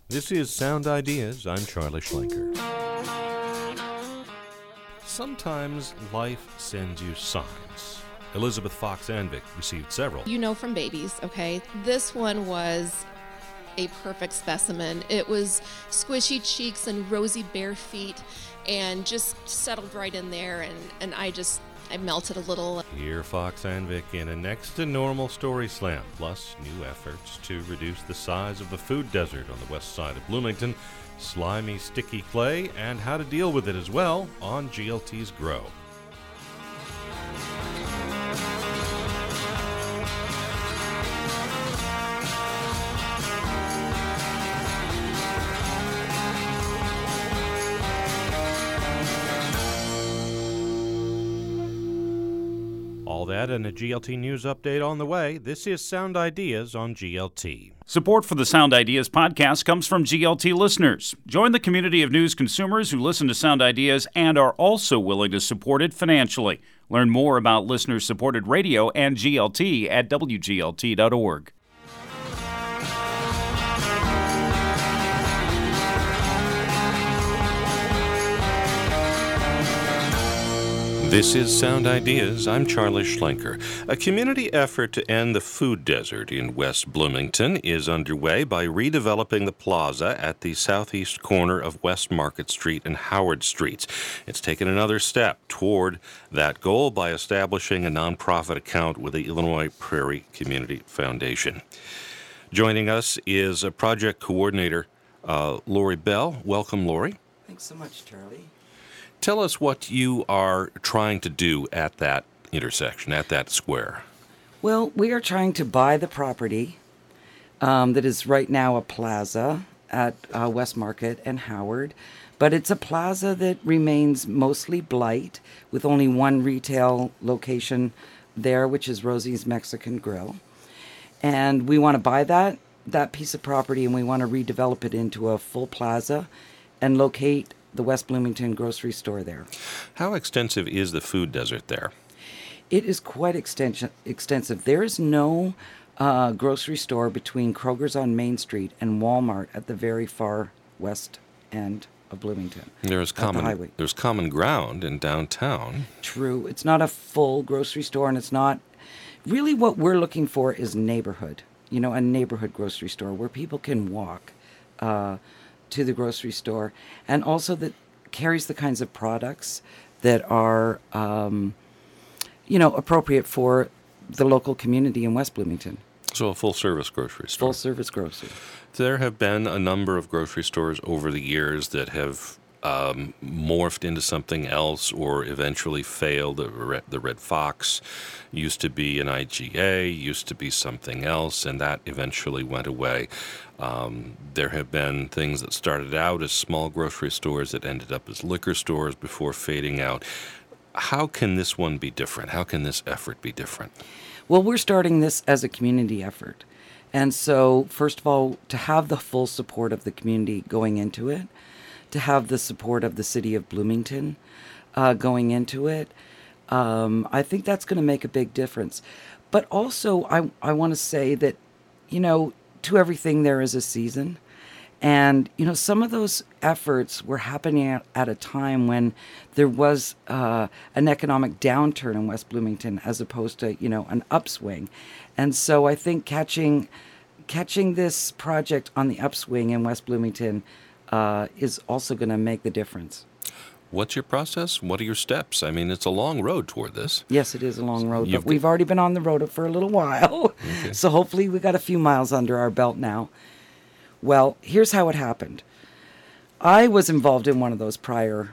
This is Sound Ideas. I'm Charlie Schlenker. Sometimes life sends you signs. Elizabeth Fox Anvik received several. You know from babies, okay? This one was a perfect specimen. It was squishy cheeks and rosy bare feet and just settled right in there, and I melted a little. Hear Fox Anvik in a next to normal story slam, plus new efforts to reduce the size of the food desert on the west side of Bloomington, slimy, sticky clay, and how to deal with it as well on GLT's Grow. All that and a GLT News update on the way. This is Sound Ideas on GLT. Support for the Sound Ideas podcast comes from GLT listeners. Join the community of news consumers who listen to Sound Ideas and are also willing to support it financially. Learn more about listener-supported radio and GLT at WGLT.org. This is Sound Ideas. I'm Charlie Schlenker. A community effort to end the food desert in West Bloomington is underway by redeveloping the plaza at the southeast corner of West Market Street and Howard Streets. It's taken another step toward that goal by establishing a nonprofit account with the Illinois Prairie Community Foundation. Joining us is a project coordinator, Lori Bell. Welcome, Lori. Thanks so much, Charlie. Tell us what you are trying to do at that intersection, at that square. Well, we are trying to buy the property that is right now a plaza at West Market and Howard, but it's a plaza that remains mostly blight with only one retail location there, which is Rosie's Mexican Grill. And we want to buy that piece of property, and we want to redevelop it into a full plaza and locate the West Bloomington grocery store there. How extensive is the food desert there? It is quite extensive. There is no grocery store between Kroger's on Main Street and Walmart at the very far west end of Bloomington. There's common ground in downtown. True. It's not a full grocery store, and it's not really what we're looking for is neighborhood. You know, a neighborhood grocery store where people can walk to the grocery store, and also that carries the kinds of products that are, appropriate for the local community in West Bloomington. So a full-service grocery store. Full-service grocery. There have been a number of grocery stores over the years that have morphed into something else or eventually failed. The Red Fox used to be an IGA, used to be something else, and that eventually went away. There have been things that started out as small grocery stores that ended up as liquor stores before fading out. How can this one be different? How can this effort be different? Well, we're starting this as a community effort. And so, first of all, to have the full support of the community going into it, to have the support of the city of Bloomington going into it, I think that's going to make a big difference. But also, I want to say that, to everything there is a season. And, some of those efforts were happening at a time when there was an economic downturn in West Bloomington as opposed to, an upswing. And so I think catching this project on the upswing in West Bloomington is also going to make the difference. What's your process? What are your steps? I mean, it's a long road toward this. Yes, it is a long road, but we've already been on the road for a little while. Okay. So hopefully we got a few miles under our belt now. Well, here's how it happened. I was involved in one of those prior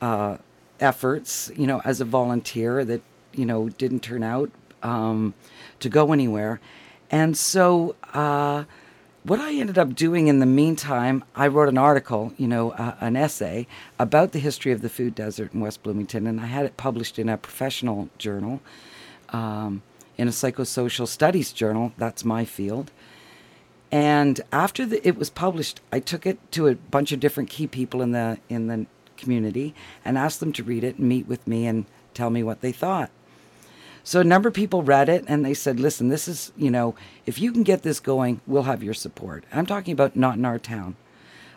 efforts, as a volunteer that, didn't turn out to go anywhere. And so what I ended up doing in the meantime, I wrote an article, an essay about the history of the food desert in West Bloomington, and I had it published in a professional journal, in a psychosocial studies journal. That's my field. And after it was published, I took it to a bunch of different key people in the community and asked them to read it and meet with me and tell me what they thought. So a number of people read it, and they said, listen, this is, if you can get this going, we'll have your support. I'm talking about not in our town,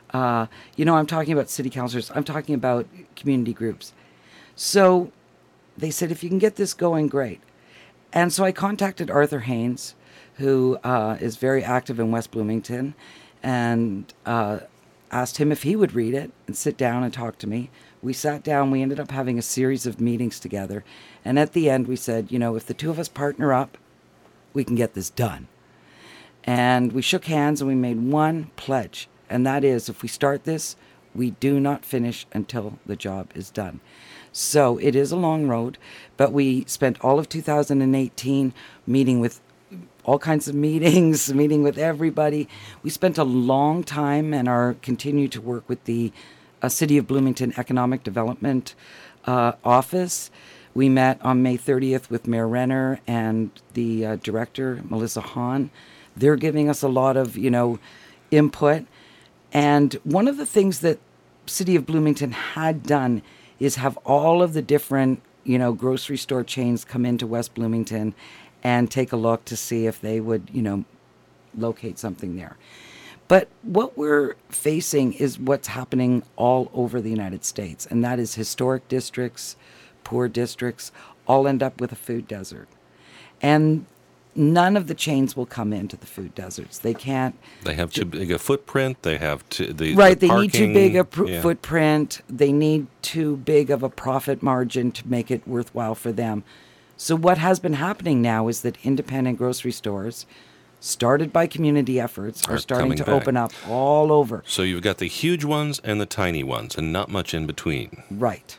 I'm talking about city councilors. I'm talking about community groups. So they said, if you can get this going, great. And so I contacted Arthur Haynes, who is very active in West Bloomington, and asked him if he would read it and sit down and talk to me. We sat down. We ended up having a series of meetings together. And at the end, we said, if the two of us partner up, we can get this done. And we shook hands and we made one pledge. And that is, if we start this, we do not finish until the job is done. So it is a long road, but we spent all of 2018 meeting with all kinds of meetings, meeting with everybody. We spent a long time and continue to work with the City of Bloomington Economic Development Office. We met on May 30th with Mayor Renner and the director, Melissa Hahn. They're giving us a lot of, input. And one of the things that City of Bloomington had done is have all of the different, grocery store chains come into West Bloomington and take a look to see if they would, locate something there. But what we're facing is what's happening all over the United States, and that is historic districts, poor districts, all end up with a food desert. And none of the chains will come into the food deserts. They can't. They have too big a footprint. They have the right. The they need too big a yeah. footprint. They need too big of a profit margin to make it worthwhile for them. So what has been happening now is that independent grocery stores, started by community efforts, are starting to open up all over. So you've got the huge ones and the tiny ones, and not much in between. Right.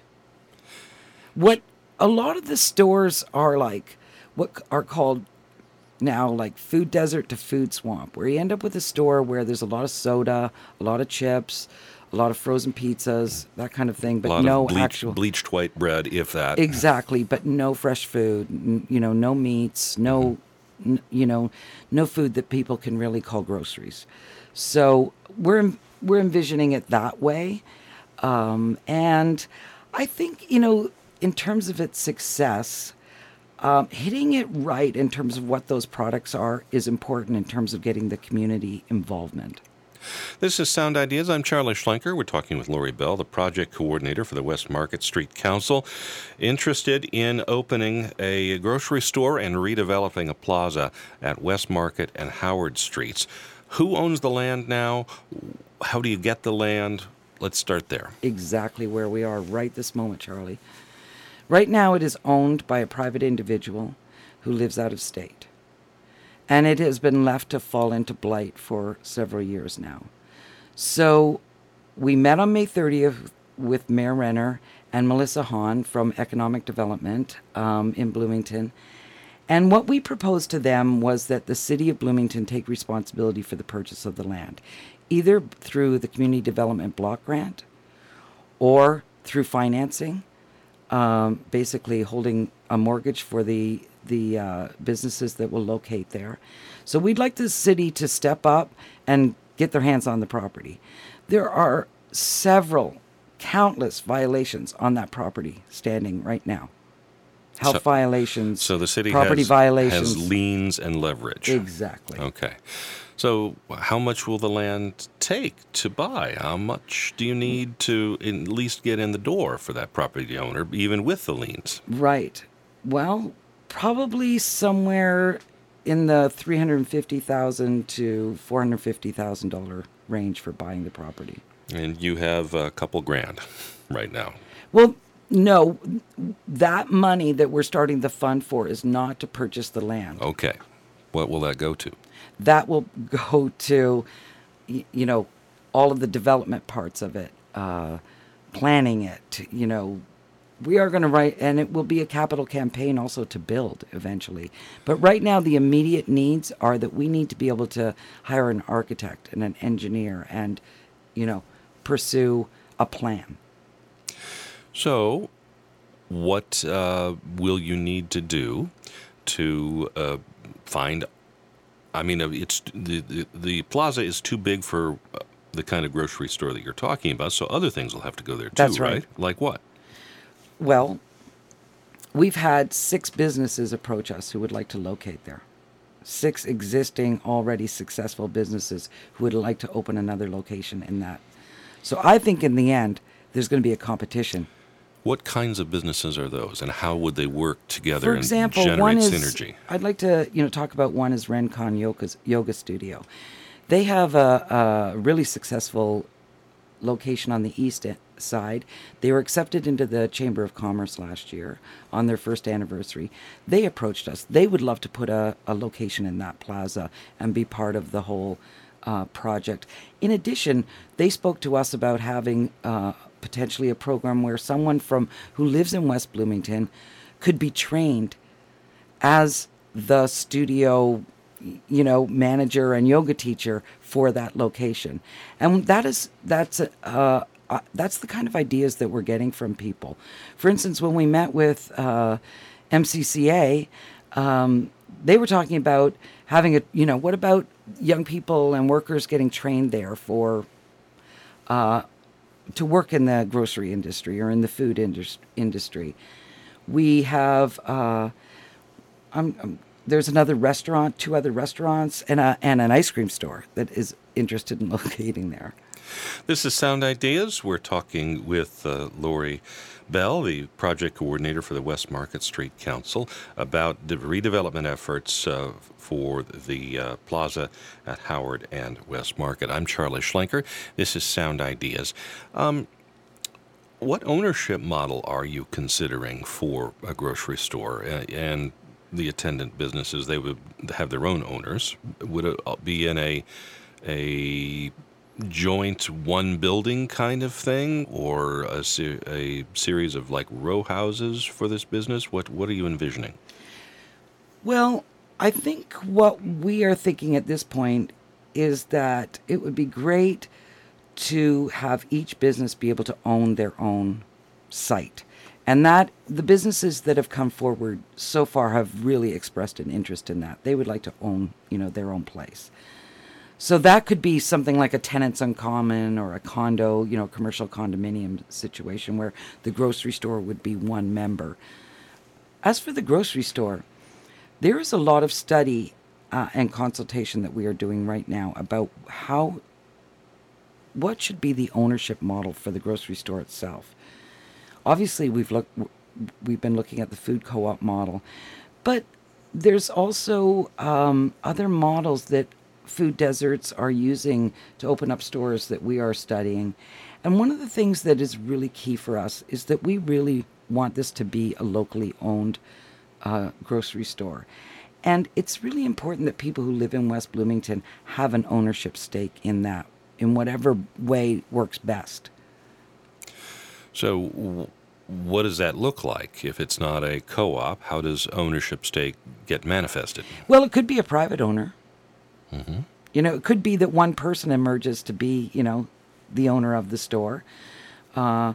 What a lot of the stores are like, what are called now like food desert to food swamp, where you end up with a store where there's a lot of soda, a lot of chips, a lot of frozen pizzas, that kind of thing, but no actual bleached white bread, if that. Exactly, but no fresh food, no meats, no food that people can really call groceries. So we're envisioning it that way, and I think in terms of its success. Hitting it right in terms of what those products are is important in terms of getting the community involvement. This is Sound Ideas. I'm Charlie Schlenker. We're talking with Lori Bell, the project coordinator for the West Market Street Council, interested in opening a grocery store and redeveloping a plaza at West Market and Howard Streets. Who owns the land now? How do you get the land? Let's start there. Exactly where we are right this moment, Charlie. Right now, it is owned by a private individual who lives out of state. And it has been left to fall into blight for several years now. So we met on May 30th with Mayor Renner and Melissa Hahn from Economic Development in Bloomington. And what we proposed to them was that the City of Bloomington take responsibility for the purchase of the land, either through the Community Development Block Grant or through financing. Basically holding a mortgage for the businesses that will locate there. So we'd like the city to step up and get their hands on the property. There are countless violations on that property standing right now. Health violations, so the city property violations. Has liens and leverage. Exactly. Okay. So how much will the land take to buy? How much do you need to at least get in the door for that property owner, even with the liens? Right. Well, probably somewhere in the $350,000 to $450,000 range for buying the property. And you have a couple grand right now. Well, no, that money that we're starting the fund for is not to purchase the land. Okay. What will that go to? That will go to, all of the development parts of it, planning it, We are going to write, and it will be a capital campaign also to build eventually. But right now, the immediate needs are that we need to be able to hire an architect and an engineer and, pursue a plan. So, what will you need to do to find? I mean, it's the plaza is too big for the kind of grocery store that you're talking about. So other things will have to go there too, That's right? Like what? Well, we've had 6 businesses approach us who would like to locate there. 6 existing, already successful businesses who would like to open another location in that So I think in the end, there's going to be a competition. What kinds of businesses are those, and how would they work together For example, and generate one is, synergy? I'd like to talk about one is Rencon Yoga Studio. They have a really successful location on the east side. They were accepted into the Chamber of Commerce last year on their first anniversary. They approached us. They would love to put a location in that plaza and be part of the whole project. In addition, they spoke to us about having potentially a program where someone who lives in West Bloomington could be trained as the studio manager and yoga teacher for that location. And that's the kind of ideas that we're getting from people. For instance, when we met with MCCA, they were talking about having what about young people and workers getting trained there to work in the grocery industry or in the food industry. We have there's another restaurant, 2 other restaurants, and an ice cream store that is interested in locating there. This is Sound Ideas. We're talking with Lori Bell, the project coordinator for the West Market Street Council, about the redevelopment efforts for the plaza at Howard and West Market. I'm Charlie Schlenker. This is Sound Ideas. What ownership model are you considering for a grocery store? And the attendant businesses, they would have their own owners. Would it be in a joint one building kind of thing, or a series of like row houses for this business? What are you envisioning? Well, I think what we are thinking at this point is that it would be great to have each business be able to own their own site. And that the businesses that have come forward so far have really expressed an interest in that. They would like to own, their own place. So that could be something like a tenants uncommon or a condo, commercial condominium situation where the grocery store would be one member. As for the grocery store, there is a lot of study and consultation that we are doing right now about what should be the ownership model for the grocery store itself. Obviously, we've been looking at the food co-op model, but there's also other models that food deserts are using to open up stores that we are studying. And one of the things that is really key for us is that we really want this to be a locally owned grocery store. And it's really important that people who live in West Bloomington have an ownership stake in that, in whatever way works best. So what does that look like? If it's not a co-op, how does ownership stake get manifested? Well, it could be a private owner. Mm-hmm. It could be that one person emerges to be, the owner of the store. But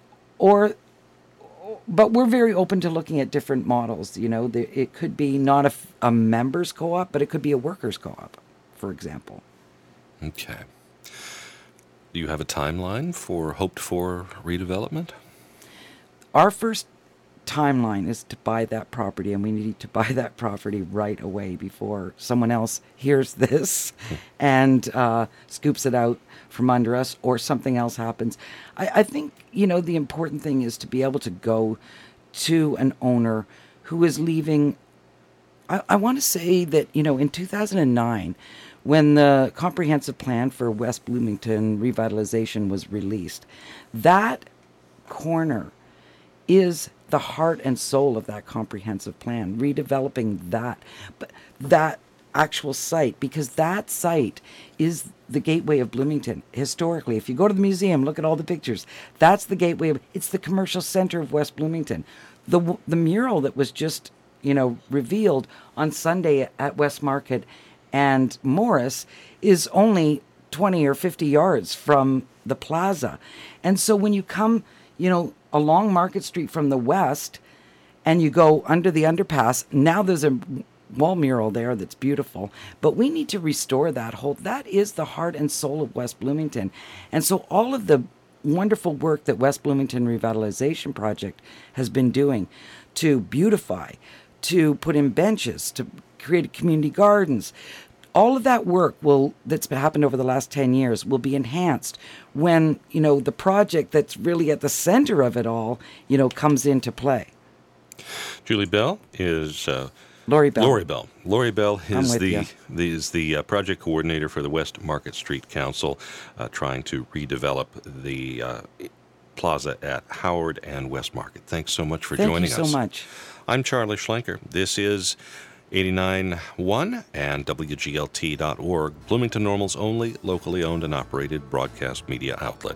we're very open to looking at different models. It could be not a members co-op, but it could be a workers co-op, for example. Okay. Do you have a timeline for hoped-for redevelopment? Our first timeline is to buy that property, and we need to buy that property right away before someone else hears this and scoops it out from under us or something else happens. I think, the important thing is to be able to go to an owner who is leaving. I want to say that, in 2009, when the comprehensive plan for West Bloomington revitalization was released, that corner is the heart and soul of that comprehensive plan, redeveloping that actual site, because that site is the gateway of Bloomington. Historically, if you go to the museum, look at all the pictures, that's the gateway it's the commercial center of West Bloomington. The mural that was just, revealed on Sunday at West Market and Morris is only 20 or 50 yards from the plaza. And so when you come, along Market Street from the west and you go under the underpass, now there's a wall mural there that's beautiful. But we need to restore that is the heart and soul of West Bloomington. And so all of the wonderful work that West Bloomington Revitalization Project has been doing to beautify, to put in benches, to create community gardens, all of that work that's happened over the last 10 years will be enhanced when, the project that's really at the center of it all, comes into play. Julie Bell is... Lori Bell. Lori Bell is the project coordinator for the West Market Street Council, trying to redevelop the plaza at Howard and West Market. Thanks so much for joining us. Thank you so much. I'm Charlie Schlenker. This is 89.1 and WGLT.org, Bloomington Normal's only locally owned and operated broadcast media outlet.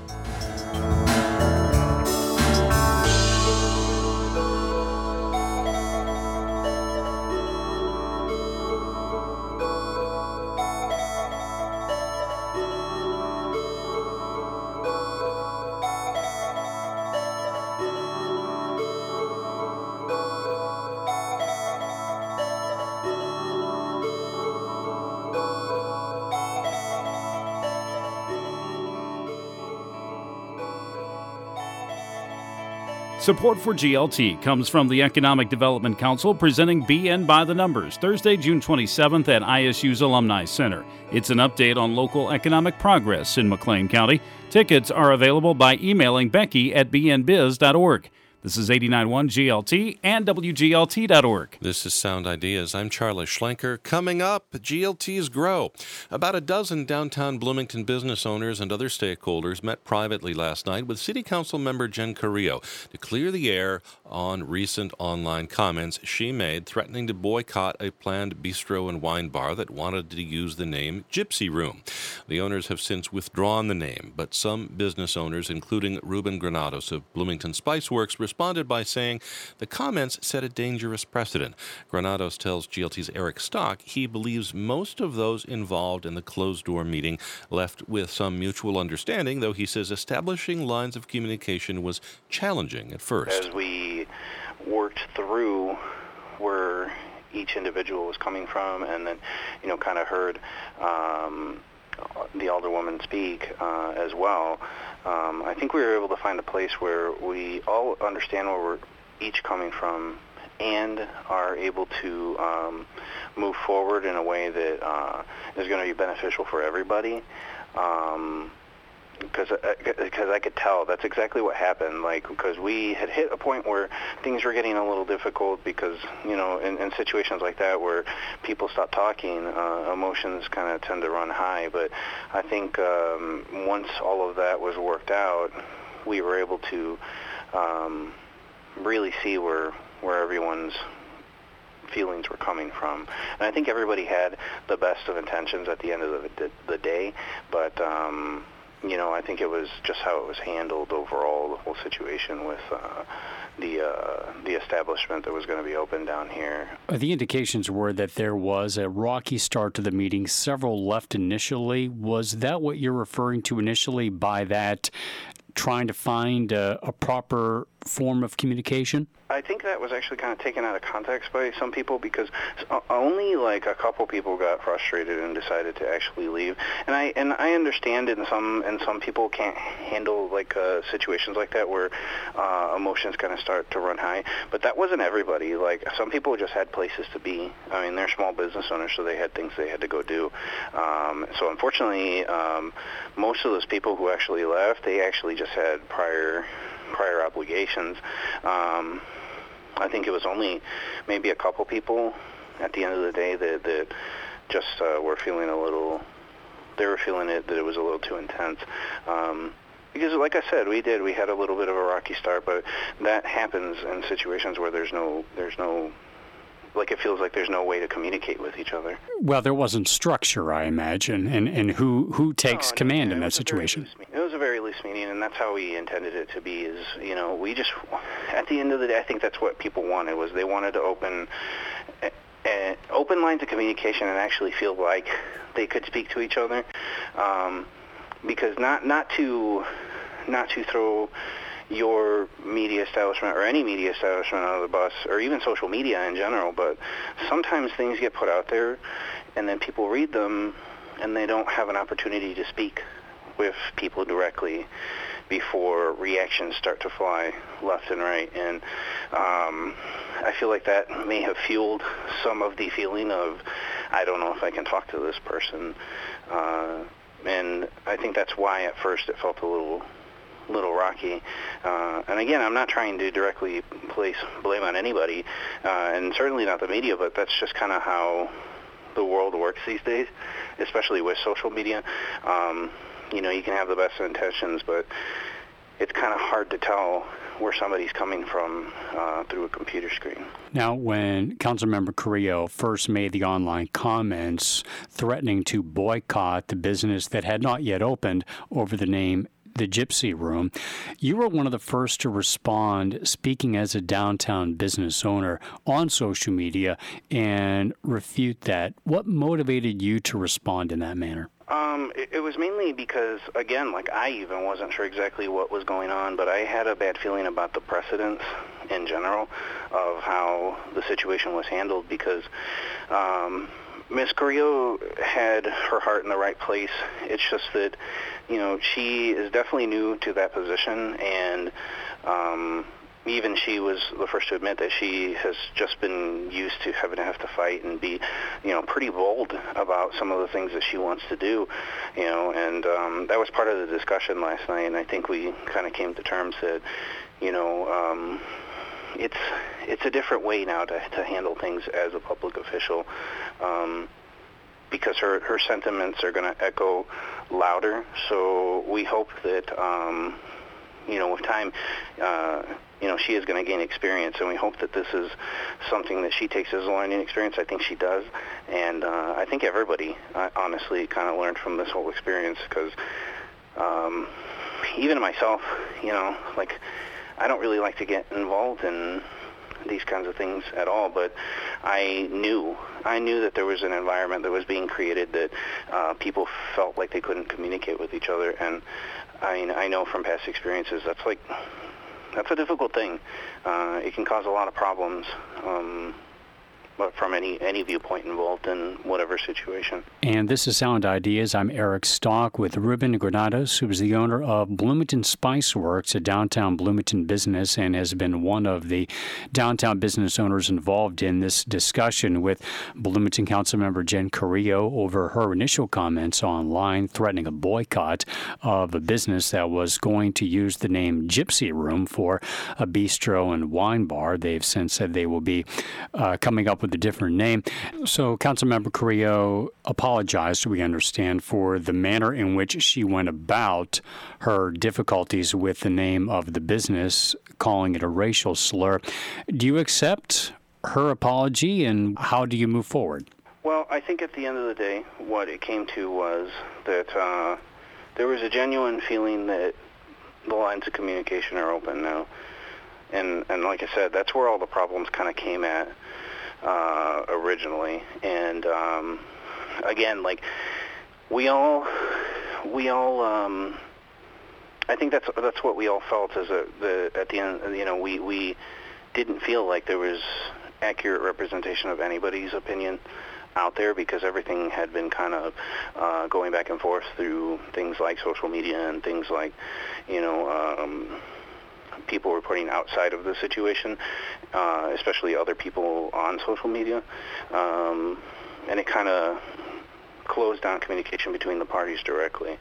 Support for GLT comes from the Economic Development Council presenting BN by the Numbers, Thursday, June 27th at ISU's Alumni Center. It's an update on local economic progress in McLean County. Tickets are available by emailing Becky at bnbiz.org. This is 89.1 GLT and WGLT.org. This is Sound Ideas. I'm Charlie Schlenker. Coming up, GLT's Grow. About a dozen downtown Bloomington business owners and other stakeholders met privately last night with City Council member Jen Carrillo to clear the air on recent online comments she made threatening to boycott a planned bistro and wine bar that wanted to use the name Gypsy Room. The owners have since withdrawn the name, but some business owners, including Ruben Granados of Bloomington Spiceworks, responded by saying the comments set a dangerous precedent. Granados tells GLT's Eric Stock he believes most of those involved in the closed-door meeting left with some mutual understanding, though he says establishing lines of communication was challenging at first. As we worked through where each individual was coming from and then, kind of heard the alderwoman speak as well, I think we were able to find a place where we all understand where we're each coming from and are able to move forward in a way that is going to be beneficial for everybody. Because I could tell that's exactly what happened. Because we had hit a point where things were getting a little difficult because, in situations like that where people stop talking, emotions kind of tend to run high. But I think once all of that was worked out, we were able to really see where everyone's feelings were coming from. And I think everybody had the best of intentions at the end of the day, but I think it was just how it was handled overall, the whole situation with the establishment that was going to be open down here. The indications were that there was a rocky start to the meeting. Several left initially. Was that what you're referring to initially by that, trying to find a proper form of communication? I think that was actually kind of taken out of context by some people because only a couple people got frustrated and decided to actually leave. And I understand and some people can't handle situations like that where emotions kind of start to run high. But that wasn't everybody. Some people just had places to be. I mean, they're small business owners, so they had things they had to go do. So unfortunately, most of those people who actually left, they actually just had prior obligations. I think it was only maybe a couple people at the end of the day that just were feeling they were feeling it, that it was a little too intense. Because like I said, we had a little bit of a rocky start, but that happens in situations where there's no it feels like there's no way to communicate with each other. Well, there wasn't structure, I imagine, and who takes command in that situation? It was a very loose meeting, and that's how we intended it to be, is, we just, at the end of the day, I think that's what people wanted, was they wanted to open lines of communication and actually feel like they could speak to each other, because not to throw your media establishment or any media establishment out of the bus, or even social media in general, but sometimes things get put out there and then people read them and they don't have an opportunity to speak with people directly before reactions start to fly left and right. And I feel like that may have fueled some of the feeling of, I don't know if I can talk to this person. And I think that's why at first it felt a little rocky. And again, I'm not trying to directly place blame on anybody, and certainly not the media, but that's just kind of how the world works these days, especially with social media. You can have the best intentions, but it's kind of hard to tell where somebody's coming from through a computer screen. Now, when Councilmember Carrillo first made the online comments threatening to boycott the business that had not yet opened over the name The Gypsy Room, you were one of the first to respond, speaking as a downtown business owner on social media, and refute that. What motivated you to respond in that manner? It was mainly because, again, I even wasn't sure exactly what was going on, but I had a bad feeling about the precedents in general of how the situation was handled, because Ms. Carrillo had her heart in the right place. It's just that, she is definitely new to that position, and even she was the first to admit that she has just been used to having to have to fight and be, pretty bold about some of the things that she wants to do, and that was part of the discussion last night, and I think we kind of came to terms that, it's a different way now to handle things as a public official, because her sentiments are going to echo louder. So we hope that, with time, she is going to gain experience, and we hope that this is something that she takes as a learning experience. I think she does, and I think everybody, honestly, kind of learned from this whole experience, because even myself, I don't really like to get involved in these kinds of things at all, but I knew that there was an environment that was being created that people felt like they couldn't communicate with each other, and I know from past experiences that's a difficult thing. It can cause a lot of problems, but from any viewpoint involved in whatever situation. And this is Sound Ideas. I'm Eric Stock with Ruben Granados, who is the owner of Bloomington Spice Works, a downtown Bloomington business, and has been one of the downtown business owners involved in this discussion with Bloomington Councilmember Jen Carrillo over her initial comments online threatening a boycott of a business that was going to use the name Gypsy Room for a bistro and wine bar. They've since said they will be coming up with a different name. So Councilmember Carrillo apologized, we understand, for the manner in which she went about her difficulties with the name of the business, calling it a racial slur. Do you accept her apology, and how do you move forward? Well, I think at the end of the day, what it came to was that there was a genuine feeling that the lines of communication are open now. And like I said, that's where all the problems kind of came at originally. And again, we all I think that's what we all felt is at the end, we didn't feel like there was accurate representation of anybody's opinion out there, because everything had been kind of going back and forth through things like social media and things like, people reporting outside of the situation, especially other people on social media, and it kind of closed down communication between the parties directly.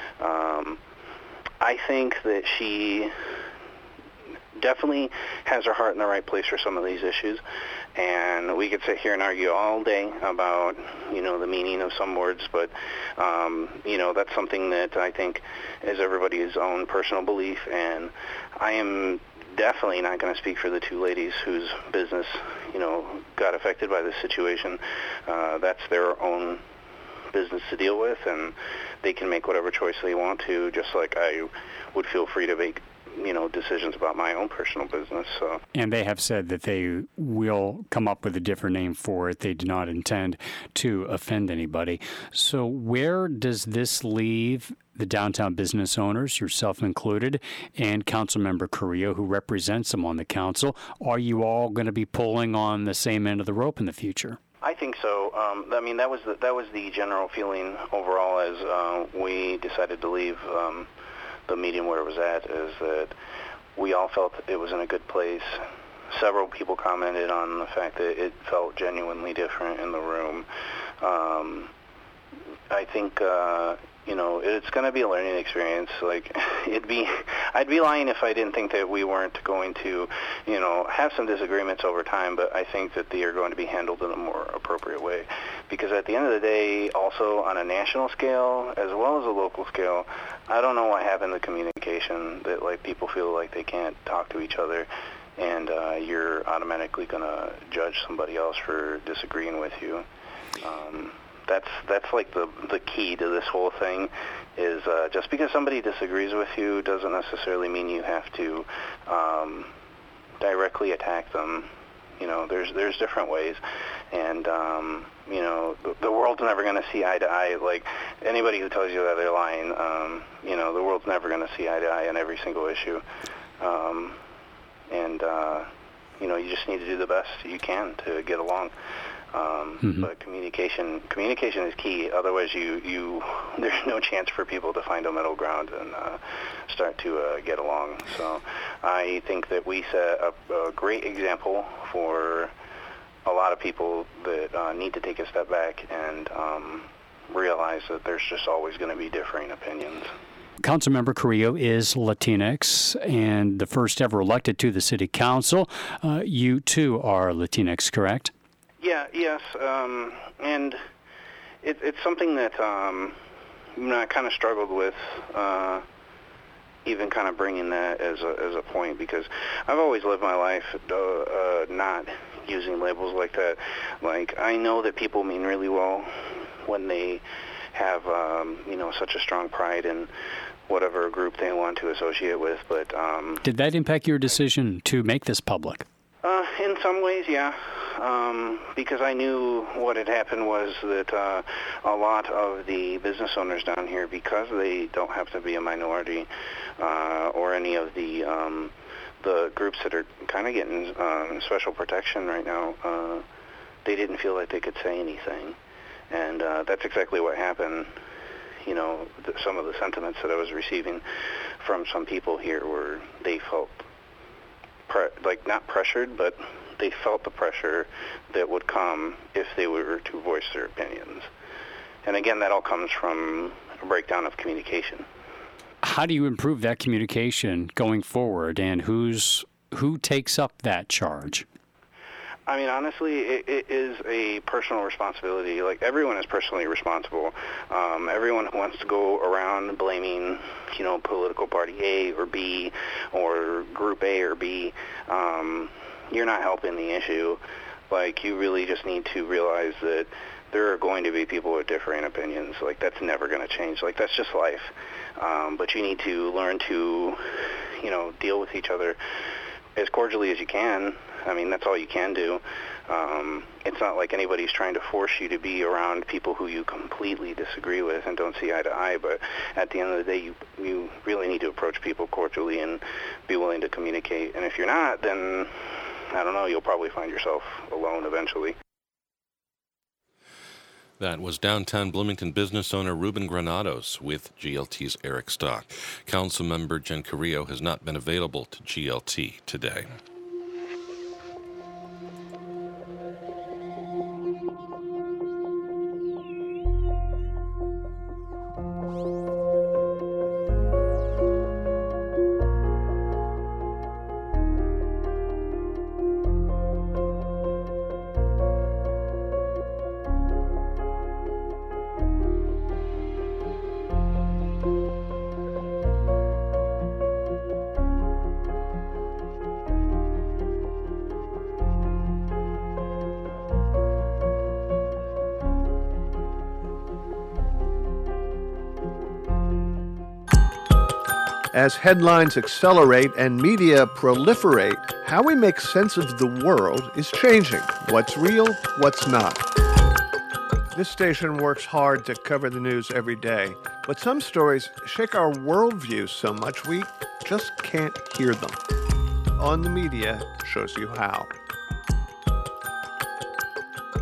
I think that she definitely has her heart in the right place for some of these issues, and we could sit here and argue all day about, the meaning of some words, but, that's something that I think is everybody's own personal belief, and I am definitely not going to speak for the two ladies whose business, got affected by this situation. That's their own business to deal with, and they can make whatever choice they want to, just like I would feel free to make decisions about my own personal business. So. And they have said that they will come up with a different name for it. They do not intend to offend anybody. So where does this leave the downtown business owners, yourself included, and Councilmember Carrillo, who represents them on the council? Are you all going to be pulling on the same end of the rope in the future? I think so. I mean, that was the general feeling overall as we decided to leave the meeting where it was at, is that we all felt it was in a good place. Several people commented on the fact that it felt genuinely different in the room. I think it's going to be a learning experience. Like, I'd be lying if I didn't think that we weren't going to, have some disagreements over time, but I think that they are going to be handled in a more appropriate way. Because at the end of the day, also on a national scale as well as a local scale, I don't know what happened to communication that, like, people feel like they can't talk to each other, and you're automatically going to judge somebody else for disagreeing with you. That's like the key to this whole thing, is just because somebody disagrees with you doesn't necessarily mean you have to directly attack them. There's different ways, and the world's never going to see eye to eye. Like, anybody who tells you that, they're lying. The world's never going to see eye to eye on every single issue, and you just need to do the best you can to get along. But communication is key. Otherwise, there's no chance for people to find a middle ground and start to get along. So I think that we set a great example for a lot of people that need to take a step back and realize that there's just always going to be differing opinions. Councilmember Carrillo is Latinx and the first ever elected to the city council. You too are Latinx, correct? Yes, and it's something that I kind of struggled with, even kind of bringing that as a point, because I've always lived my life not using labels like that. Like, I know that people mean really well when they have such a strong pride in whatever group they want to associate with, but did that impact your decision to make this public? In some ways, yeah. Because I knew what had happened was that a lot of the business owners down here, because they don't have to be a minority or any of the groups that are kind of getting special protection right now, they didn't feel like they could say anything. And that's exactly what happened. Some of the sentiments that I was receiving from some people here were they felt not pressured, but they felt the pressure that would come if they were to voice their opinions. And again, that all comes from a breakdown of communication. How do you improve that communication going forward, and who takes up that charge? I mean, honestly, it is a personal responsibility. Like, everyone is personally responsible. Everyone who wants to go around blaming, political party A or B or group A or B, you're not helping the issue. Like, you really just need to realize that there are going to be people with differing opinions. Like, that's never going to change. Like, that's just life. But you need to learn to, deal with each other as cordially as you can. I mean, that's all you can do. It's not like anybody's trying to force you to be around people who you completely disagree with and don't see eye to eye, but at the end of the day, you really need to approach people cordially and be willing to communicate. And if you're not, then, I don't know, you'll probably find yourself alone eventually. That was downtown Bloomington business owner Ruben Granados with GLT's Eric Stock. Councilmember Jen Carrillo has not been available to GLT today. As headlines accelerate and media proliferate, how we make sense of the world is changing. What's real, what's not. This station works hard to cover the news every day, but some stories shake our worldview so much we just can't hear them. On the Media shows you how.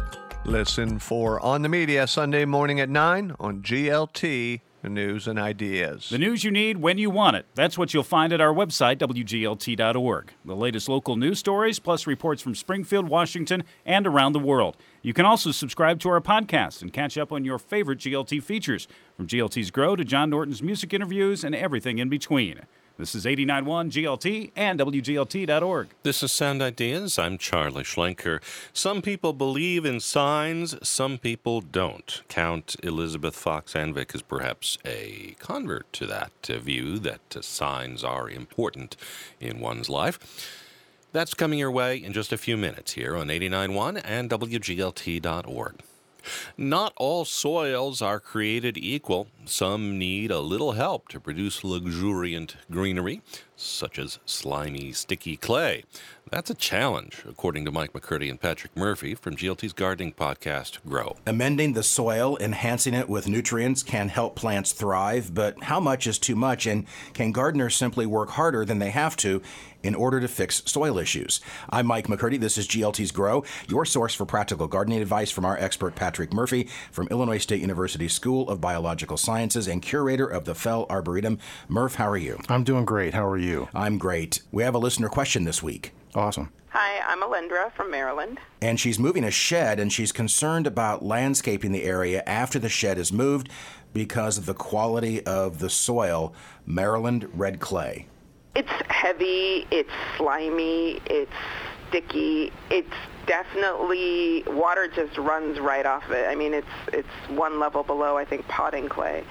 Listen for On the Media Sunday morning at 9 on GLT News and Ideas. The news you need when you want it. That's what you'll find at our website, WGLT.org. The latest local news stories, plus reports from Springfield, Washington, and around the world. You can also subscribe to our podcast and catch up on your favorite GLT features, from GLT's Grow to John Norton's music interviews and everything in between. This is 89.1 GLT and WGLT.org. This is Sound Ideas. I'm Charlie Schlenker. Some people believe in signs, some people don't. Count Elizabeth Fox Anvik is perhaps a convert to that view that signs are important in one's life. That's coming your way in just a few minutes here on 89.1 and WGLT.org. Not all soils are created equal. Some need a little help to produce luxuriant greenery, such as slimy, sticky clay. That's a challenge, according to Mike McCurdy and Patrick Murphy from GLT's gardening podcast, Grow. Amending the soil, enhancing it with nutrients can help plants thrive, but how much is too much, and can gardeners simply work harder than they have to in order to fix soil issues? I'm Mike McCurdy. This is GLT's Grow, your source for practical gardening advice from our expert Patrick Murphy from Illinois State University School of Biological Sciences and curator of the Fell Arboretum. Murph, how are you? I'm doing great. How are you? I'm great. We have a listener question this week. Awesome. Hi, I'm Alendra from Maryland. And she's moving a shed, and she's concerned about landscaping the area after the shed is moved because of the quality of the soil, Maryland red clay. It's heavy, it's slimy, it's sticky, it's definitely, water just runs right off it. I mean, it's one level below, I think, potting clay.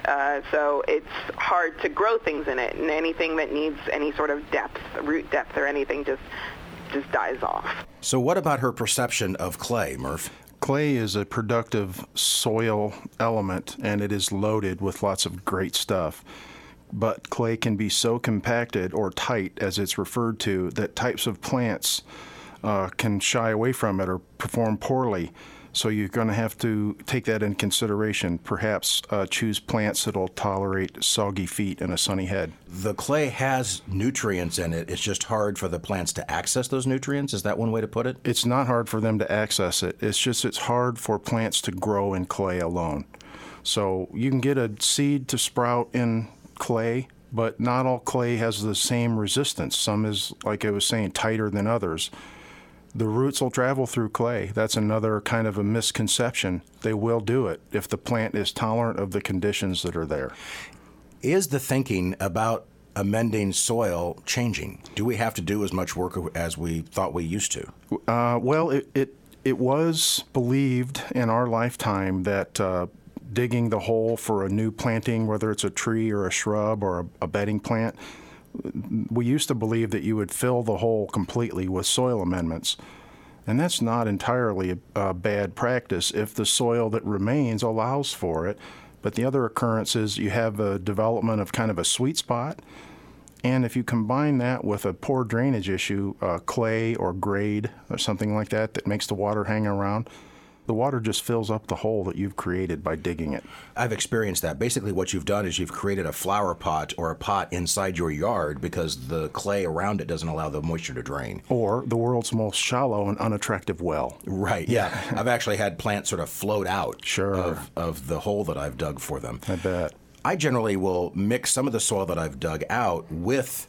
So it's hard to grow things in it, and anything that needs any sort of depth, root depth or anything just dies off. So what about her perception of clay, Murph? Clay is a productive soil element, and it is loaded with lots of great stuff. But clay can be so compacted or tight, as it's referred to, that types of plants can shy away from it or perform poorly. So you're going to have to take that in consideration. Perhaps choose plants that will tolerate soggy feet and a sunny head. The clay has nutrients in it. It's just hard for the plants to access those nutrients. Is that one way to put it? It's not hard for them to access it. It's hard for plants to grow in clay alone. So you can get a seed to sprout in clay, but not all clay has the same resistance. Some is, like I was saying, tighter than others. The roots will travel through clay. That's another kind of a misconception. They will do it if the plant is tolerant of the conditions that are there. Is the thinking about amending soil changing? Do we have to do as much work as we thought we used to? Well, it was believed in our lifetime that digging the hole for a new planting, whether it's a tree or a shrub or a bedding plant, we used to believe that you would fill the hole completely with soil amendments. And that's not entirely a bad practice if the soil that remains allows for it. But the other occurrence is you have a development of kind of a sweet spot. And if you combine that with a poor drainage issue, clay or grade or something like that makes the water hang around, the water just fills up the hole that you've created by digging it. I've experienced that. Basically what you've done is you've created a flower pot or a pot inside your yard because the clay around it doesn't allow the moisture to drain. Or the world's most shallow and unattractive well. Right, yeah. I've actually had plants sort of float out of the hole that I've dug for them. I bet. I generally will mix some of the soil that I've dug out with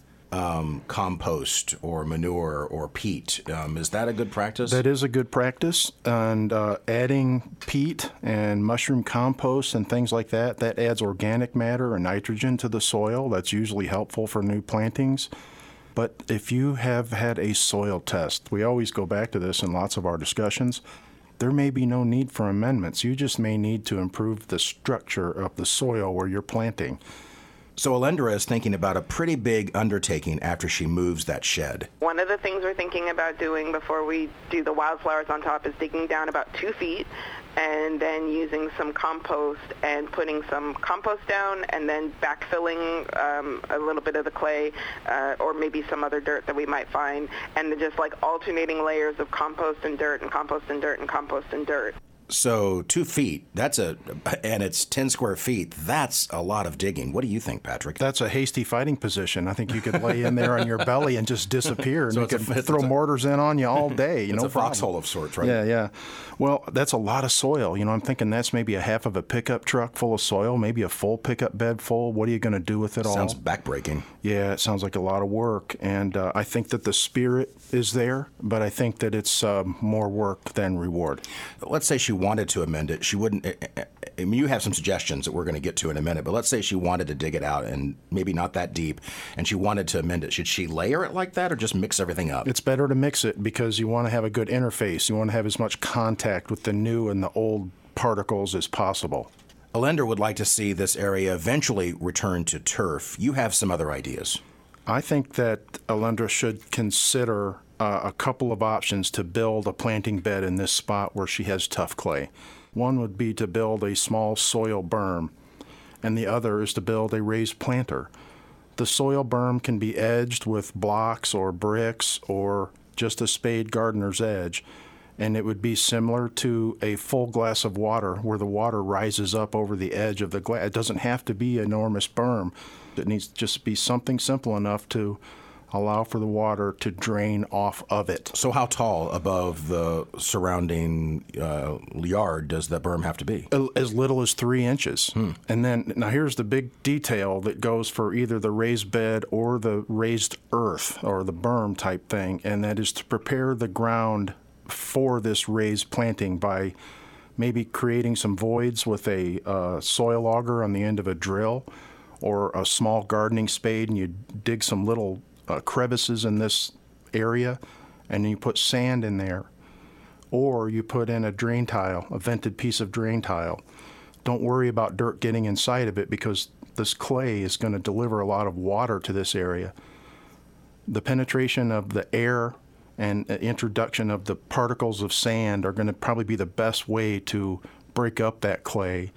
compost or manure or peat. Is that a good practice? That is a good practice. And adding peat and mushroom compost and things like that adds organic matter and nitrogen to the soil. That's usually helpful for new plantings. But if you have had a soil test, we always go back to this in lots of our discussions, there may be no need for amendments. You just may need to improve the structure of the soil where you're planting. So Alendra is thinking about a pretty big undertaking after she moves that shed. One of the things we're thinking about doing before we do the wildflowers on top is digging down about 2 feet and then using some compost and putting some compost down and then backfilling a little bit of the clay or maybe some other dirt that we might find, and then just like alternating layers of compost and dirt and compost and dirt and compost and dirt. So 2 feet, and it's 10 square feet. That's a lot of digging. What do you think, Patrick? That's a hasty fighting position. I think you could lay in there on your belly and just disappear, and So you it's could throw mortars in on you all day. It's a foxhole of sorts, right? Yeah. Well, that's a lot of soil. I'm thinking that's maybe a half of a pickup truck full of soil, maybe a full pickup bed full. What are you going to do with it all? Sounds backbreaking. Yeah, it sounds like a lot of work. And I think that the spirit is there, but I think that it's more work than reward. Let's say she wanted to amend it. She wouldn't. I mean, you have some suggestions that we're going to get to in a minute, but let's say she wanted to dig it out and maybe not that deep, and she wanted to amend it. Should she layer it like that or just mix everything up? It's better to mix it because you want to have a good interface. You want to have as much contact with the new and the old particles as possible. A lender would like to see this area eventually return to turf. You have some other ideas. I think that a lender should consider a couple of options to build a planting bed in this spot where she has tough clay. One would be to build a small soil berm, and the other is to build a raised planter. The soil berm can be edged with blocks or bricks or just a spade gardener's edge, and it would be similar to a full glass of water where the water rises up over the edge of the glass. It doesn't have to be an enormous berm. It needs to just be something simple enough to allow for the water to drain off of it. So how tall above the surrounding yard does the berm have to be? As little as 3 inches. And then, now here's the big detail that goes for either the raised bed or the raised earth or the berm type thing, and that is to prepare the ground for this raised planting by maybe creating some voids with a soil auger on the end of a drill or a small gardening spade, and you dig some little crevices in this area, and you put sand in there. Or you put in a drain tile, a vented piece of drain tile. Don't worry about dirt getting inside of it because this clay is going to deliver a lot of water to this area. The penetration of the air and introduction of the particles of sand are going to probably be the best way to break up that clay.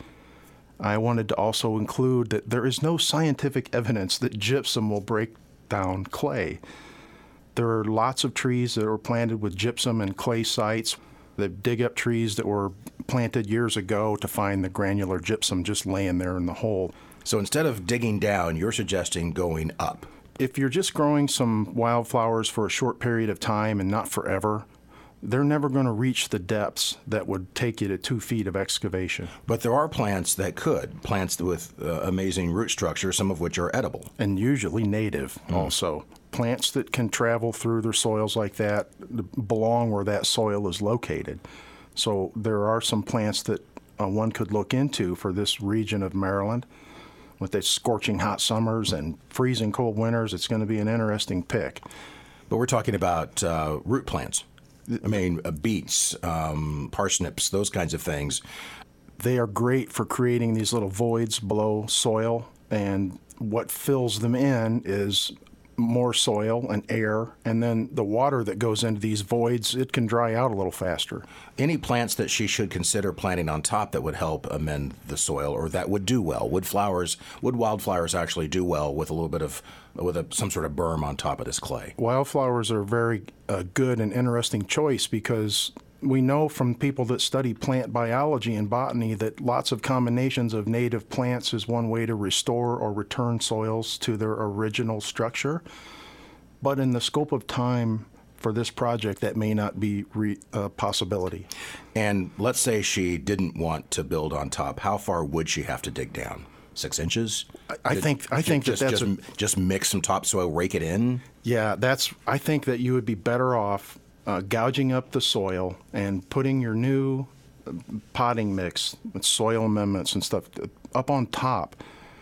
I wanted to also include that there is no scientific evidence that gypsum will break down clay. There are lots of trees that were planted with gypsum and clay sites. They dig up trees that were planted years ago to find the granular gypsum just laying there in the hole. So instead of digging down, you're suggesting going up. If you're just growing some wildflowers for a short period of time and not forever, they're never going to reach the depths that would take you to 2 feet of excavation. But there are plants that could, plants with amazing root structure, some of which are edible. And usually native also. Plants that can travel through their soils like that belong where that soil is located. So there are some plants that one could look into for this region of Maryland. With the scorching hot summers and freezing cold winters, it's going to be an interesting pick. But we're talking about root plants. I mean, beets, parsnips, those kinds of things. They are great for creating these little voids below soil, and what fills them in is more soil and air, and then the water that goes into these voids, it can dry out a little faster. Any plants that she should consider planting on top that would help amend the soil or that would do well? Would wildflowers actually do well with a little bit of, some sort of berm on top of this clay? Wildflowers are a very good and interesting choice because we know from people that study plant biology and botany that lots of combinations of native plants is one way to restore or return soils to their original structure. But in the scope of time for this project, that may not be a possibility. And let's say she didn't want to build on top. How far would she have to dig down? 6 inches? I think just mix some topsoil, rake it in? Yeah, I think that you would be better off gouging up the soil and putting your new potting mix with soil amendments and stuff up on top.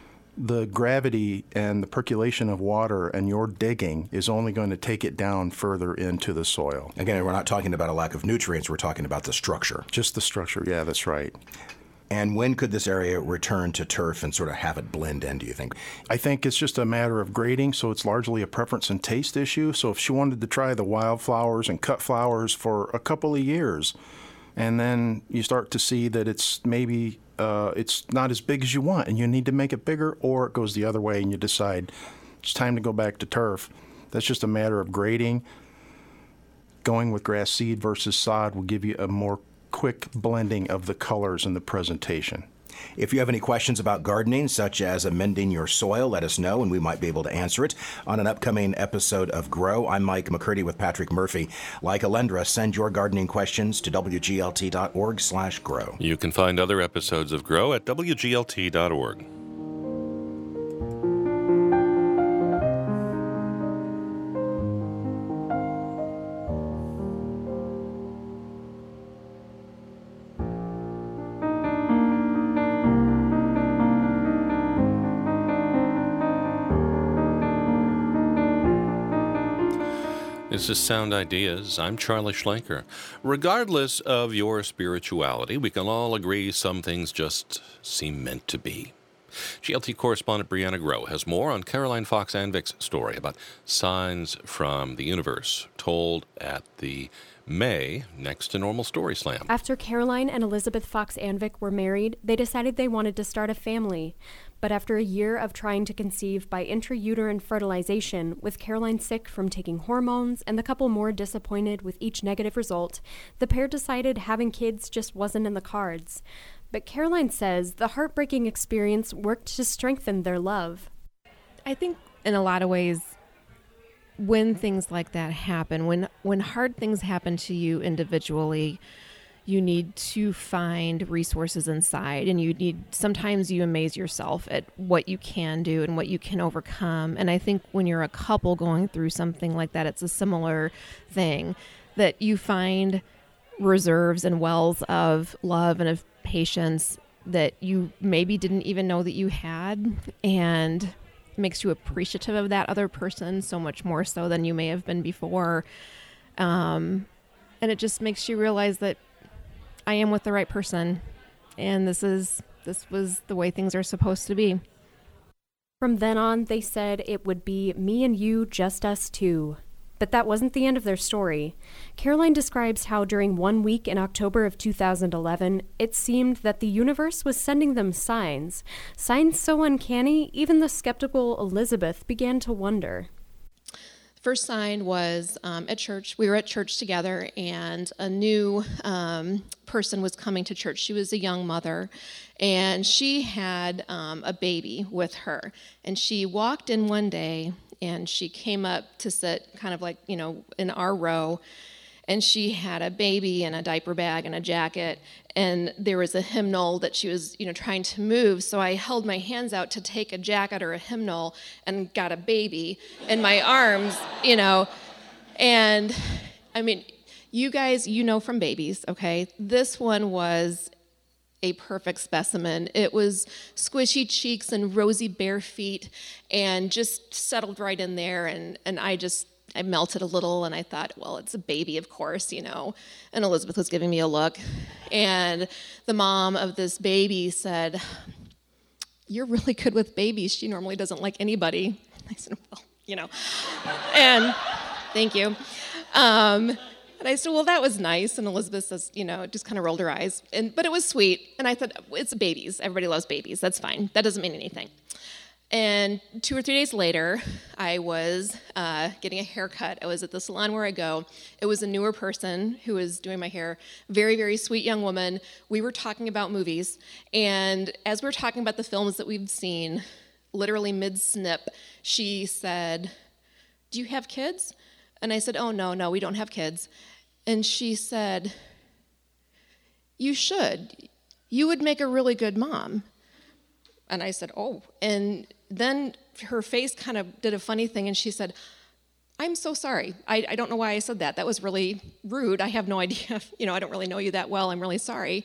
The gravity and the percolation of water and your digging is only going to take it down further into the soil. Again, we're not talking about a lack of nutrients, we're talking about the structure. Just the structure, yeah, that's right. And when could this area return to turf and sort of have it blend in, do you think? I think it's just a matter of grading, so it's largely a preference and taste issue. So if she wanted to try the wildflowers and cut flowers for a couple of years, and then you start to see that it's maybe it's not as big as you want, and you need to make it bigger, or it goes the other way and you decide it's time to go back to turf. That's just a matter of grading. Going with grass seed versus sod will give you a more quick blending of the colors in the presentation. If you have any questions about gardening, such as amending your soil, let us know, and we might be able to answer it on an upcoming episode of Grow. I'm Mike McCurdy with Patrick Murphy. Like Alendra, send your gardening questions to wglt.org/grow. You can find other episodes of Grow at wglt.org. This is Sound Ideas. I'm Charlie Schlenker. Regardless of your spirituality, we can all agree some things just seem meant to be. GLT correspondent Brianna Grow has more on Caroline Fox Anvik's story about signs from the universe, told at the May Next to Normal Story Slam. After Caroline and Elizabeth Fox Anvik were married, they decided they wanted to start a family. But after a year of trying to conceive by intrauterine fertilization, with Caroline sick from taking hormones and the couple more disappointed with each negative result, the pair decided having kids just wasn't in the cards. But Caroline says the heartbreaking experience worked to strengthen their love. I think in a lot of ways, when things like that happen, when hard things happen to you individually, you need to find resources inside, and sometimes you amaze yourself at what you can do and what you can overcome. And I think when you're a couple going through something like that, it's a similar thing, that you find reserves and wells of love and of patience that you maybe didn't even know that you had, and it makes you appreciative of that other person so much more so than you may have been before. And it just makes you realize that I am with the right person, and this was the way things are supposed to be. From then on, they said it would be me and you, just us two. But that wasn't the end of their story. Caroline describes how during 1 week in October of 2011, it seemed that the universe was sending them signs so uncanny, even the skeptical Elizabeth began to wonder. First sign was at church. We were at church together, and a new person was coming to church. She was a young mother, and she had a baby with her. And she walked in one day, and she came up to sit kind of like, in our row, and she had a baby in a diaper bag and a jacket, and there was a hymnal that she was, trying to move. So I held my hands out to take a jacket or a hymnal and got a baby in my arms, And, I mean, you guys, from babies, okay? This one was a perfect specimen. It was squishy cheeks and rosy bare feet and just settled right in there, and I melted a little, and I thought, well, it's a baby, of course, And Elizabeth was giving me a look. And the mom of this baby said, "You're really good with babies. She normally doesn't like anybody." I said, well, and thank you. And I said, well, that was nice. And Elizabeth says, just kind of rolled her eyes. But it was sweet. And I thought, it's babies. Everybody loves babies. That's fine. That doesn't mean anything. And 2 or 3 days later, I was getting a haircut. I was at the salon where I go. It was a newer person who was doing my hair. Very, very sweet young woman. We were talking about movies. And as we were talking about the films that we've seen, literally mid-snip, she said, "Do you have kids?" And I said, "Oh, no, we don't have kids." And she said, "You should. You would make a really good mom." And I said, "Oh." And then her face kind of did a funny thing, and she said, "I'm so sorry. I don't know why I said that. That was really rude. I have no idea. I don't really know you that well. I'm really sorry."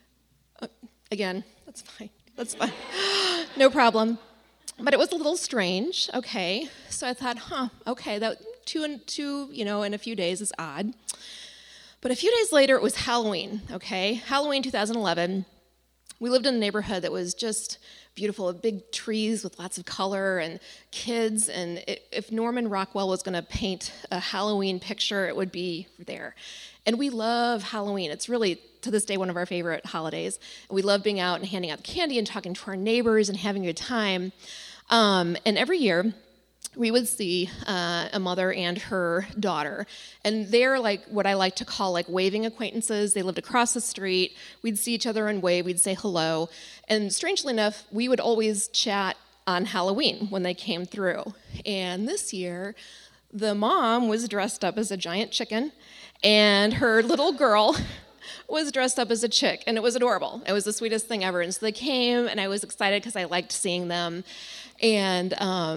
Again, that's fine. That's fine. No problem. But it was a little strange. Okay. So I thought, okay, that two in a few days is odd. But a few days later, it was Halloween, okay? Halloween 2011. We lived in a neighborhood that was just beautiful, with big trees with lots of color and kids. And if Norman Rockwell was going to paint a Halloween picture, it would be there. And we love Halloween. It's really, to this day, one of our favorite holidays. We love being out and handing out candy and talking to our neighbors and having a good time. And every year, we would see a mother and her daughter. And they're like what I like to call like waving acquaintances. They lived across the street. We'd see each other and wave. We'd say hello. And strangely enough, we would always chat on Halloween when they came through. And this year, the mom was dressed up as a giant chicken, and her little girl was dressed up as a chick, and it was adorable. It was the sweetest thing ever. And so they came, and I was excited because I liked seeing them. And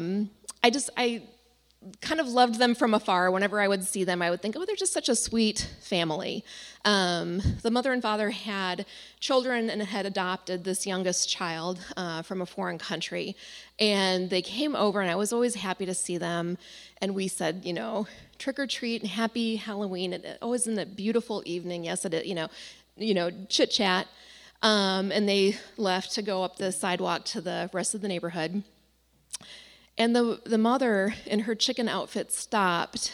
I kind of loved them from afar. Whenever I would see them, I would think, oh, they're just such a sweet family. The mother and father had children and had adopted this youngest child from a foreign country. And they came over, and I was always happy to see them. And we said, trick or treat and happy Halloween. And it was in a beautiful evening. Yes, it chit chat. And they left to go up the sidewalk to the rest of the neighborhood. And the mother in her chicken outfit stopped,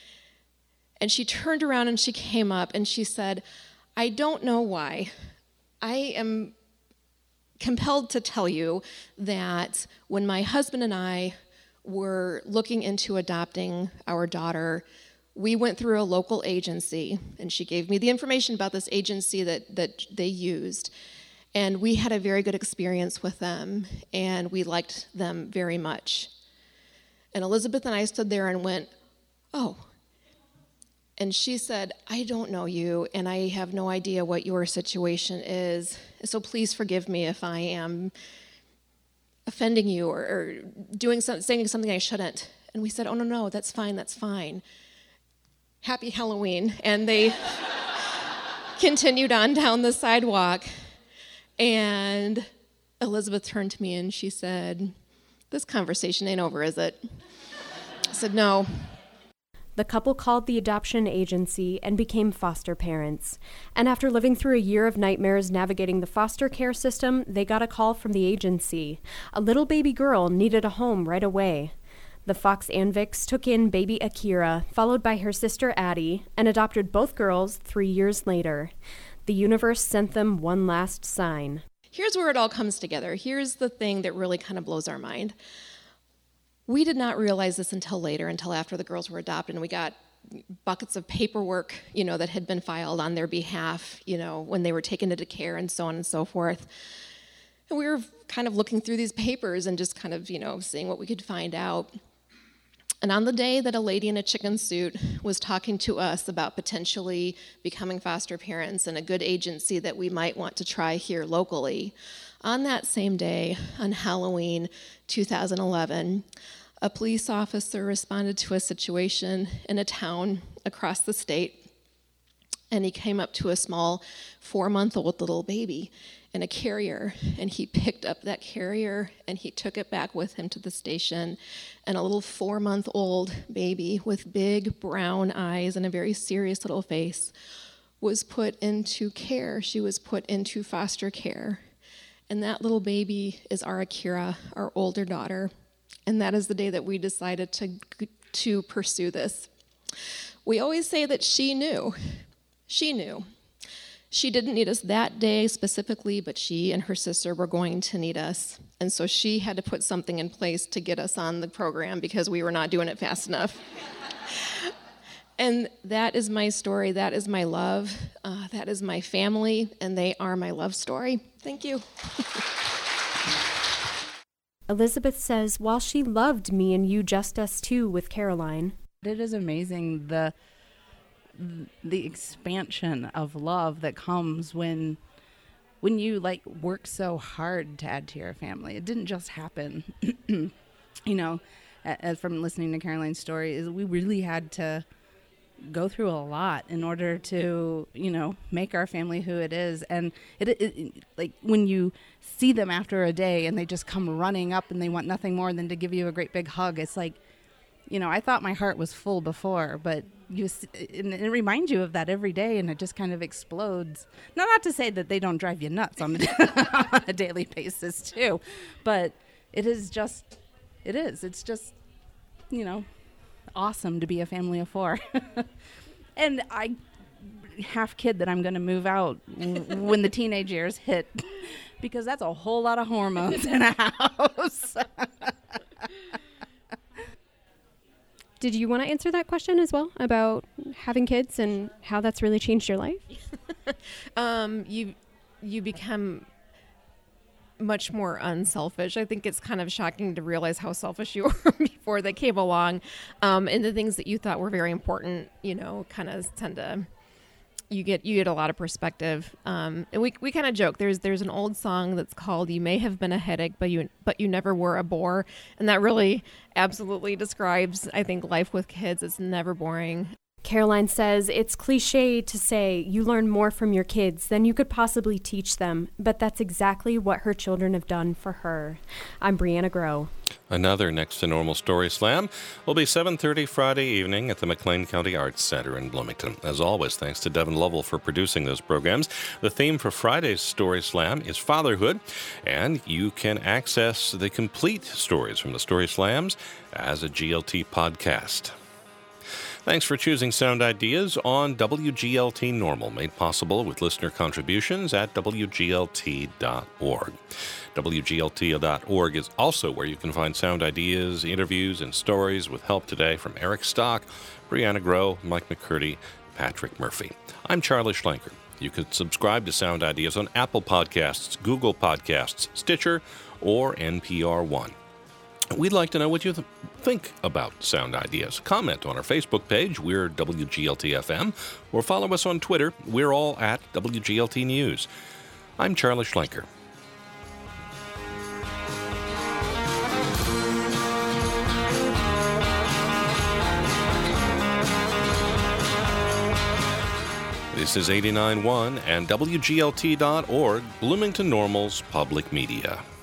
and she turned around and she came up and she said, I don't know why. I am compelled to tell you that when my husband and I were looking into adopting our daughter, we went through a local agency, and she gave me the information about this agency that they used. And we had a very good experience with them, and we liked them very much. And Elizabeth and I stood there and went, oh. And she said, I don't know you, and I have no idea what your situation is, so please forgive me if I am offending you or saying something I shouldn't. And we said, oh, no, that's fine. Happy Halloween. And they continued on down the sidewalk. And Elizabeth turned to me and she said, this conversation ain't over, is it? I said, no. The couple called the adoption agency and became foster parents. And after living through a year of nightmares navigating the foster care system, they got a call from the agency. A little baby girl needed a home right away. The Fox Anviks took in baby Akira, followed by her sister Addie, and adopted both girls 3 years later. The universe sent them one last sign. Here's where it all comes together. Here's the thing that really kind of blows our mind. We did not realize this until later, until after the girls were adopted, and we got buckets of paperwork, that had been filed on their behalf, when they were taken into care and so on and so forth. And we were kind of looking through these papers and just kind of, seeing what we could find out. And on the day that a lady in a chicken suit was talking to us about potentially becoming foster parents and a good agency that we might want to try here locally, on that same day, on Halloween 2011, a police officer responded to a situation in a town across the state, and he came up to a small 4-month-old little baby in a carrier, and he picked up that carrier and he took it back with him to the station, and a little 4-month-old baby with big brown eyes and a very serious little face was put into care. She was put into foster care, and that little baby is our Akira, our older daughter, and that is the day that we decided to pursue this. We always say that she knew. She knew. She didn't need us that day specifically, but she and her sister were going to need us. And so she had to put something in place to get us on the program because we were not doing it fast enough. And that is my story. That is my love. That is my family, and they are my love story. Thank you. Elizabeth says, while she loved Me and You, Just Us Two with Caroline, it is amazing the expansion of love that comes when you work so hard to add to your family. It didn't just happen. As from listening to Caroline's story, is we really had to go through a lot in order to make our family who it is. And it when you see them after a day and they just come running up and they want nothing more than to give you a great big hug, it's like, I thought my heart was full before, but it reminds you of that every day, and it just kind of explodes. Not to say that they don't drive you nuts on a daily basis too, but it's just awesome to be a family of 4. And I half kid that I'm going to move out when the teenage years hit, because that's a whole lot of hormones in a house. Did you want to answer that question as well about having kids and how that's really changed your life? You become much more unselfish. I think it's kind of shocking to realize how selfish you were before they came along, and the things that you thought were very important, kind of tend to. You get a lot of perspective, and we kind of joke. There's an old song that's called "You May Have Been a Headache, but you never were a bore," and that really absolutely describes, I think, life with kids. It's never boring. Caroline says it's cliche to say you learn more from your kids than you could possibly teach them, but that's exactly what her children have done for her. I'm Brianna Groh. Another Next to Normal Story Slam will be 7:30 Friday evening at the McLean County Arts Center in Bloomington. As always, thanks to Devin Lovell for producing those programs. The theme for Friday's Story Slam is fatherhood, and you can access the complete stories from the Story Slams as a GLT podcast. Thanks for choosing Sound Ideas on WGLT Normal, made possible with listener contributions at WGLT.org. WGLT.org is also where you can find Sound Ideas, interviews, and stories with help today from Eric Stock, Brianna Groh, Mike McCurdy, Patrick Murphy. I'm Charlie Schlenker. You can subscribe to Sound Ideas on Apple Podcasts, Google Podcasts, Stitcher, or NPR One. We'd like to know what you think about Sound Ideas. Comment on our Facebook page, we're WGLT-FM, or follow us on Twitter, we're all at WGLT News. I'm Charlie Schlenker. This is 89.1 and WGLT.org, Bloomington Normal's public media.